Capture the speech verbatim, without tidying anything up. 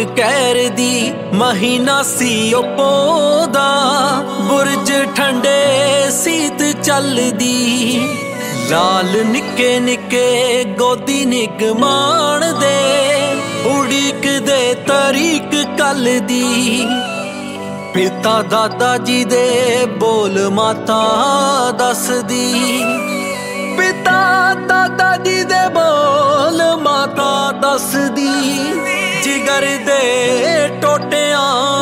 ਕਹਿਰ ਦੀ ਮਹੀਨਾ ਸੀ ਉਹ ਪੋਦਾ, ਬੁਰਜ ਠੰਡੇ ਸੀਤ ਚੱਲਦੀ, ਲਾਲ ਨਿੱਕੇ ਨਿੱਕੇ ਗੋਦੀ ਨਿਗਮਾਨ ਦੇ, ਉਡੀਕ ਦੇ ਤਰੀਕ ਕੱਲ ਦੀ। ਪਿਤਾ ਦਾਦਾ ਜੀ ਦੇ ਬੋਲ ਮਾਤਾ ਦੱਸਦੀ, ਪਿਤਾ ਦਾਦਾ ਜੀ ਦੇ ਬੋਲ ਮਾਤਾ ਦੱਸਦੀ, ਜਿਗਰ ਦੇ ਟੋਟਿਆਂ